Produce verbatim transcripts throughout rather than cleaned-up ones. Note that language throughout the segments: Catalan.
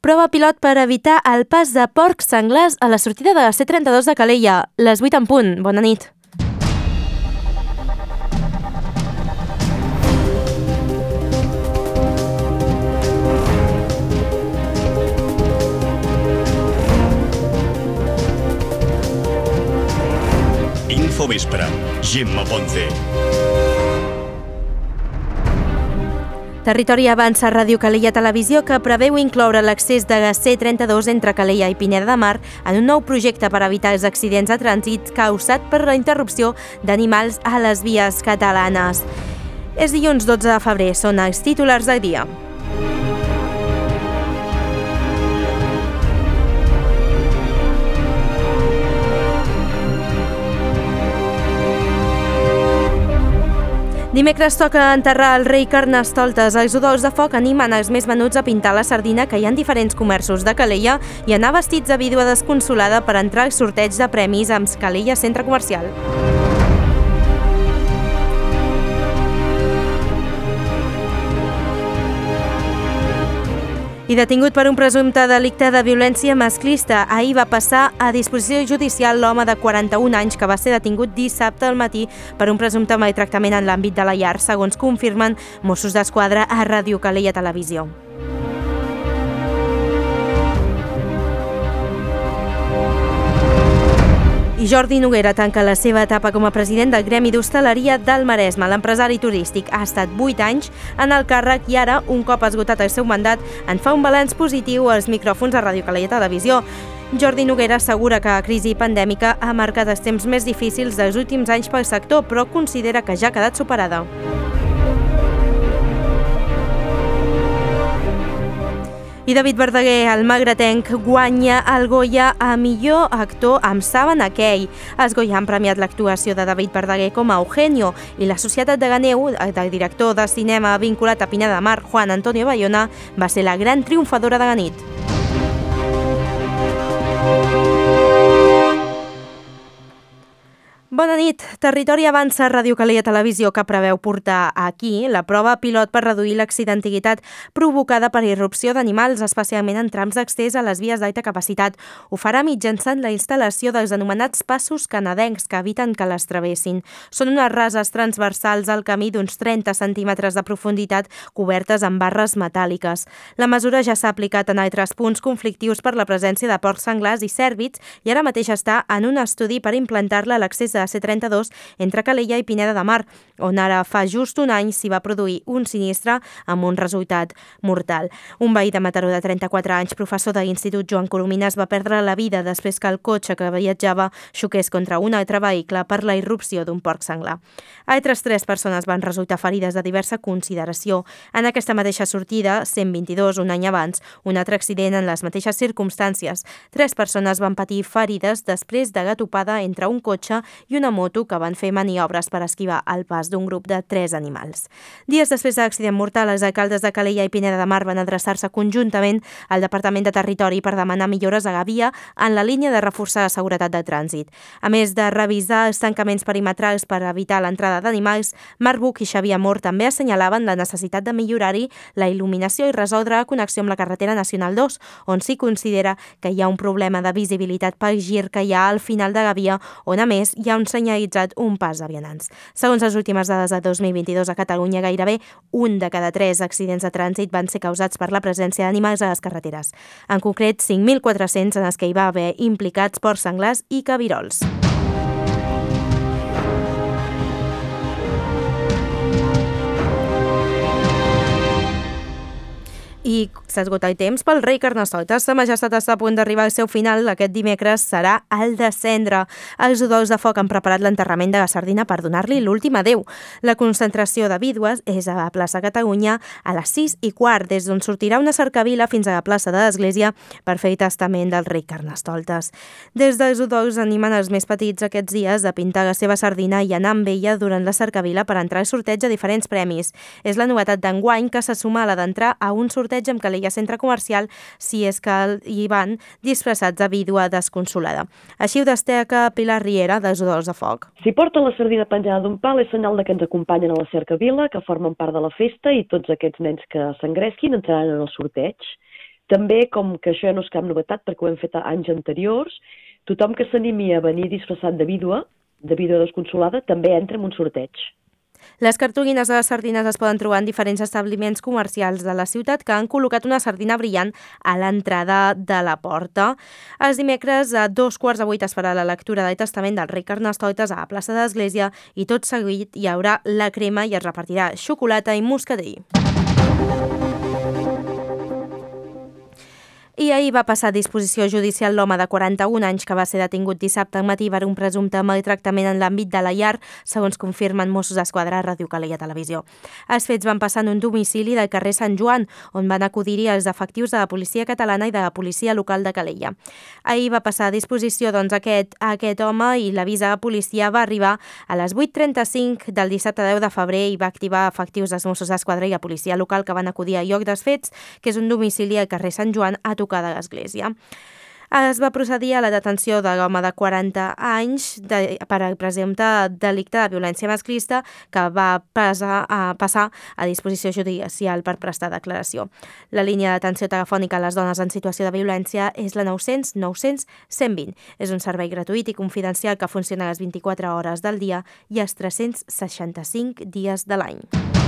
Prova pilot per evitar el pas de porcs senglars a la sortida de la C trenta-dos de Calella. Les vuit en punt. Bona nit. Infovespre, Gemma Ponce. Territori Avança Ràdio Calella Televisió, que preveu incloure l'accés de la C trenta-dos entre Calella i Pineda de Mar en un nou projecte per evitar els accidents de trànsit causat per la interrupció d'animals a les vies catalanes. És dilluns dotze de febrer, són els titulars del dia. Dimecres toca enterrar el rei Carnestoltes. Els udols de foc animen els més venuts a pintar la sardina que hi ha en diferents comerços de Calella i anar vestits de vídua desconsolada per entrar al sorteig de premis amb Calella Centre Comercial. I detingut per un presumpte delicte de violència masclista. Ahir va passar a disposició judicial l'home de quaranta-un anys que va ser detingut dissabte al matí per un presumpte maltractament en l'àmbit de la llar, segons confirmen Mossos d'Esquadra a Ràdio Calella Televisió. I Jordi Noguera tanca la seva etapa com a president del Gremi d'Hostaleria del Maresme. L'empresari turístic ha estat vuit anys en el càrrec i ara, un cop esgotat el seu mandat, en fa un balanç positiu als micròfons de Ràdio Calella Televisió. Jordi Noguera assegura que la crisi pandèmica ha marcat els temps més difícils dels últims anys pel sector, però considera que ja ha quedat superada. I David Verdaguer, el magretenc, guanya el Goya a millor actor amb Sàbana aquell. Els Goya han premiat l'actuació de David Verdaguer com a Eugenio i la Societat de Ganeu, del director de cinema vinculat a Pineda de Mar, Juan Antonio Bayona, va ser la gran triomfadora de la nit. Bona nit. Territori Avança Ràdio Calella Televisió, que preveu portar aquí la prova pilot per reduir l'accidentalitat provocada per irrupció d'animals, especialment en trams d'accés a les vies d'alta capacitat. Ho farà mitjançant la instal·lació dels anomenats passos canadencs que eviten que les travessin. Són unes rases transversals al camí d'uns trenta centímetres de profunditat cobertes amb barres metàl·liques. La mesura ja s'ha aplicat en altres punts conflictius per la presència de porcs senglars i cèrvids i ara mateix està en un estudi per implantar-la a l'accés de la C trenta-dos entre Calella i Pineda de Mar, on ara fa just un any s'hi va produir un sinistre amb un resultat mortal. Un veí de Mataró de trenta-quatre anys, professor de l'Institut Joan Coromines, va perdre la vida després que el cotxe que viatjava xoqués contra un altre vehicle per la irrupció d'un porc senglar. Altres tres persones van resultar ferides de diversa consideració. En aquesta mateixa sortida, cent vint-i-dos, un any abans, un altre accident en les mateixes circumstàncies. Tres persones van patir ferides després de la topada entre un cotxe i una moto que van fer maniobres per esquivar el pas d'un grup de tres animals. Dies després de l'accident mortal, els alcaldes de Calella i Pineda de Mar van adreçar-se conjuntament al Departament de Territori per demanar millores a la via en la línia de reforçar la seguretat de trànsit. A més de revisar els tancaments perimetrals per evitar l'entrada d'animals, Marc Buch i Xavier Amor també assenyalaven la necessitat de millorar-hi la il·luminació i resoldre la connexió amb la carretera Nacional dos, on s'hi considera que hi ha un problema de visibilitat pel gir que hi ha al final de la via, on a més hi ha un senyalitzat un pas de vianants. Segons les últimes dades de dos mil vint-i-dos a Catalunya, gairebé un de cada tres accidents de trànsit van ser causats per la presència d'animals a les carreteres. En concret, cinc mil quatre-cents en els que hi va haver implicats porcs senglars i cabirols. I s'esgota el temps pel rei Carnestoltes. Sa Majestat està a punt d'arribar al seu final. Aquest dimecres serà el descendre. Els udols de foc han preparat l'enterrament de la sardina per donar-li l'últim adéu. La concentració de vídues és a la plaça Catalunya a les sis i quart, des d'on sortirà una cercavila fins a la plaça de l'Església per fer el testament del rei Carnestoltes. Des dels udols animen els més petits aquests dies a pintar la seva sardina i anar amb ella durant la cercavila per entrar al sorteig a diferents premis. És la novetat d'enguany, que se suma a la d'entrar a un sorteig amb Calella Centre Comercial si és que hi van disfressats de vídua desconsolada. Així ho destaca Pilar Riera, dels Udols de Foc. Si porten la sardina penjada d'un pal és senyal de que ens acompanyen a la cercavila, que formen part de la festa, i tots aquests nens que s'engresquin entraran en el sorteig. També, com que això ja no és cap novetat, perquè ho hem fet anys anteriors, tothom que s'animi a venir disfressat de vídua, de vídua desconsolada, també entra en un sorteig. Les cartolines de les sardines es poden trobar en diferents establiments comercials de la ciutat que han col·locat una sardina brillant a l'entrada de la porta. Els dimecres a dos quarts de vuit es farà la lectura del testament del rei Carnestoltes a la plaça de l'Església i tot seguit hi haurà la crema i es repartirà xocolata i moscatell. I ahir va passar a disposició judicial l'home de quaranta-un anys que va ser detingut dissabte al matí per un presumpte maltractament en l'àmbit de la llar, segons confirmen Mossos d'Esquadra a Ràdio Calella Televisió. Els fets van passar en un domicili del carrer Sant Joan, on van acudir-hi els efectius de la policia catalana i de la policia local de Calella. Ahir va passar a disposició doncs, aquest, aquest home i l'avís de la policia va arribar a les vuit trenta-cinc del dissabte deu de febrer i va activar efectius dels Mossos d'Esquadra i la policia local que van acudir a lloc dels fets, que és un domicili al carrer Sant Joan a tocar de l'església. Es va procedir a la detenció de l'home de quaranta anys de, per al presumpte delicte de violència masclista que va passar a, passar a disposició judicial per prestar declaració. La línia d'atenció telefònica a les dones en situació de violència és la nou-cents nou cents cent vint. És un servei gratuït i confidencial que funciona les vint-i-quatre hores del dia i els tres-cents seixanta-cinc dies de l'any.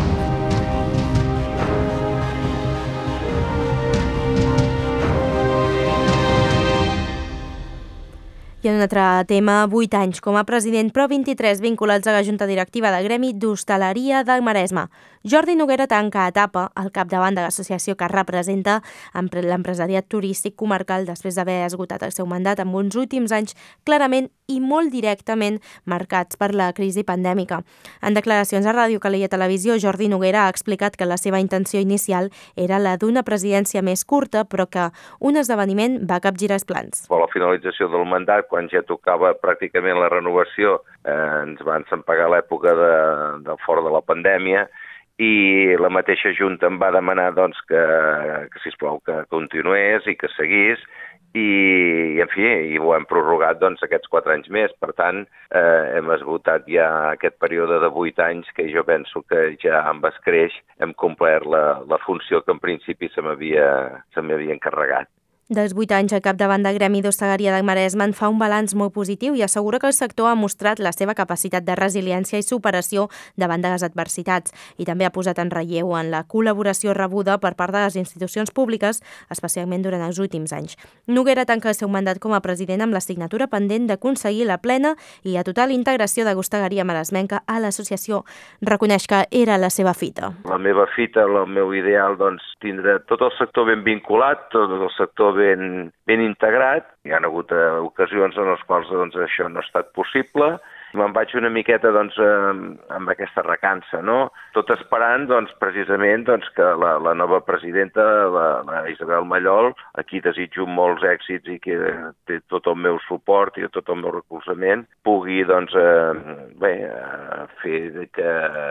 I en un altre tema, vuit anys com a president, però vint-i-tres vinculats a la Junta Directiva del Gremi d'Hostaleria del Maresme. Jordi Noguera tanca etapa al capdavant de l'associació que representa l'empresariat turístic comarcal després d'haver esgotat el seu mandat amb uns últims anys clarament i molt directament marcats per la crisi pandèmica. En declaracions a Ràdio Calella Televisió, Jordi Noguera ha explicat que la seva intenció inicial era la d'una presidència més curta, però que un esdeveniment va capgirar els plans. A la finalització del mandat, quan ja tocava pràcticament la renovació, eh, ens van pagar l'època de, de fora de la pandèmia i la mateixa Junta em va demanar doncs, que, que sisplau, que continués i que seguís i, en fi, i ho hem prorrogat doncs, aquests quatre anys més. Per tant, eh, hem esgotat ja aquest període de vuit anys que jo penso que ja amb escreix hem complert la, la funció que en principi se m'havia se m'havia encarregat. Dels vuit anys al capdavant del Gremi d'Hostaleria del Maresme en fa un balanç molt positiu i assegura que el sector ha mostrat la seva capacitat de resiliència i superació davant de les adversitats i també ha posat en relleu en la col·laboració rebuda per part de les institucions públiques, especialment durant els últims anys. Noguera tanca el seu mandat com a president amb la signatura pendent d'aconseguir la plena i la total integració de l'hostaleria maresmenca a l'associació. Reconeix que era la seva fita. La meva fita, el meu ideal, doncs, tindre tot el sector ben vinculat, tot el sector ben, ben integrat. Hi ha hagut eh, ocasions en les quals doncs, això no ha estat possible. Me'n vaig una miqueta doncs, eh, amb aquesta recança, no? Tot esperant doncs, precisament doncs, que la, la nova presidenta, la, la Isabel Mallol, a qui desitjo molts èxits i que té tot el meu suport i tot el meu recolzament, pugui doncs, eh, bé, eh, fer que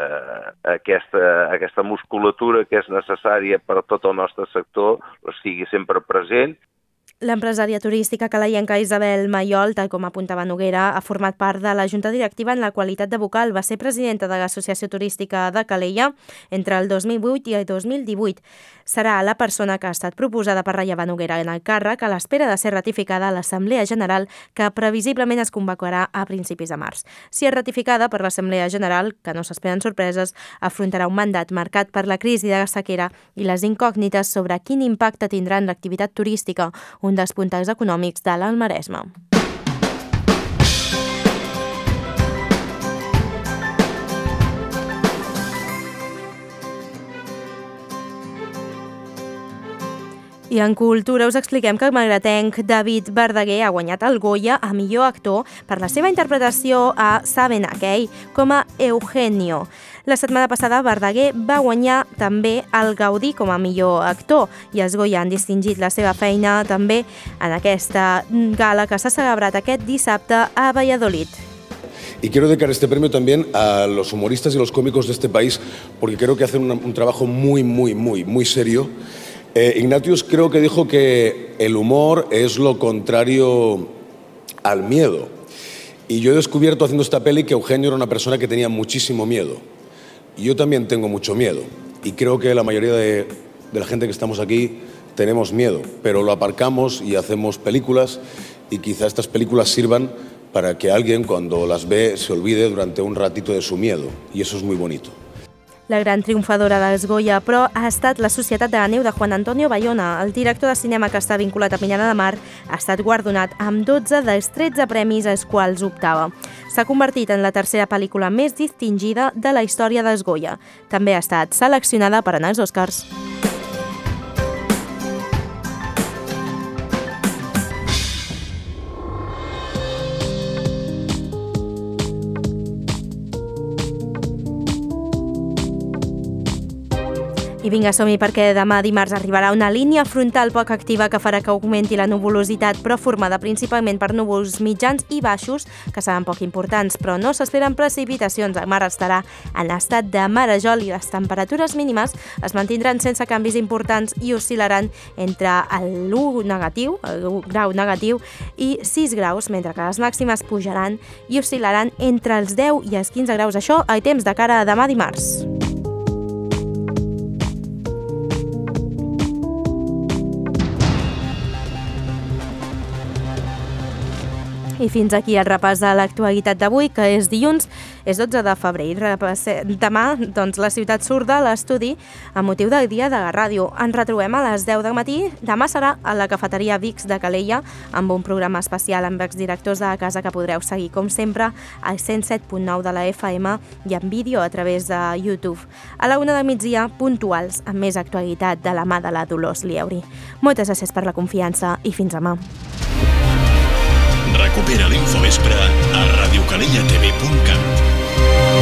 aquesta, aquesta musculatura que és necessària per a tot el nostre sector estigui sempre present. L'empresària turística calaienca Isabel Mallol, tal com apuntava Noguera, ha format part de la Junta Directiva en la qualitat de vocal. Va ser presidenta de l'Associació Turística de Calella entre el dos mil vuit i el dos mil divuit. Serà la persona que ha estat proposada per rellevar Noguera en el càrrec a l'espera de ser ratificada a l'Assemblea General, que previsiblement es convocarà a principis de març. Si és ratificada per l'Assemblea General, que no s'esperen sorpreses, afrontarà un mandat marcat per la crisi de la sequera i les incògnites sobre quin impacte tindrà en l'activitat turística, un dels puntals econòmics de l'Alt Maresme. I en cultura us expliquem que el malgratenc David Verdaguer ha guanyat el Goya a millor actor per la seva interpretació a Saben Aquell com a Eugenio. La setmana passada Verdaguer va guanyar també el Gaudí com a millor actor i els Goya han distingit la seva feina també en aquesta gala que s'ha celebrat aquest dissabte a Valladolid. Y quiero dedicar este premio también a los humoristas y los cómicos de este país porque creo que hacen un, un trabajo muy, muy, muy, muy serio. Eh, Ignatius creo que dijo que el humor es lo contrario al miedo. Y yo he descubierto haciendo esta peli que Eugenio era una persona que tenía muchísimo miedo. Y yo también tengo mucho miedo. Y creo que la mayoría de, de la gente que estamos aquí tenemos miedo, pero lo aparcamos y hacemos películas y quizá estas películas sirvan para que alguien cuando las ve se olvide durante un ratito de su miedo y eso es muy bonito. La gran triomfadora dels Goya, però, ha estat La Societat de la Neu de Juan Antonio Bayona. El director de cinema que està vinculat a Pineda de Mar ha estat guardonat amb dotze dels tretze premis als quals optava. S'ha convertit en la tercera pel·lícula més distingida de la història dels Goya. També ha estat seleccionada per anar als Oscars. I vinga, som-hi, perquè demà dimarts arribarà una línia frontal poc activa que farà que augmenti la nuvolositat, però formada principalment per núvols mitjans i baixos, que seran poc importants, però no s'esperen precipitacions. El mar estarà en estat de marejol i les temperatures mínimes es mantindran sense canvis importants i oscil·laran entre l'u negatiu, el grau negatiu, i sis graus, mentre que les màximes pujaran i oscil·laran entre els deu i els quinze graus. Això a temps de cara a demà dimarts. I fins aquí el repàs de l'actualitat d'avui, que és dilluns, és dotze de febrer. Demà, doncs, la ciutat surt de l'estudi amb motiu del Dia de la Ràdio. Ens retrobem a les deu del matí. Demà serà a la cafeteria Vix de Calella, amb un programa especial amb exdirectors de la casa que podreu seguir, com sempre, al cent set punt nou de la F M i en vídeo a través de YouTube. A la una del migdia, puntuals, amb més actualitat de la mà de la Dolors Lieuri. Moltes gràcies per la confiança i fins demà. Recupera l'Infovespre a radiocalellatv punt cat.